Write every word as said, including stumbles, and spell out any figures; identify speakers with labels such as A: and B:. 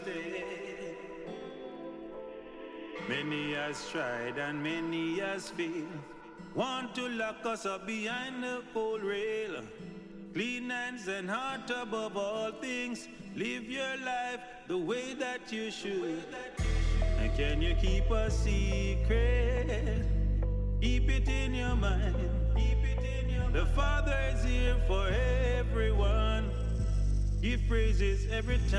A: stay. Many has tried and many has failed. Want to lock us up behind the cold rail. Clean hands and heart above all things. Live your life the way that you should. And can you keep a secret? Keep it in your mind. Keep it in your mind. The Father is here for everyone. Give praises every time.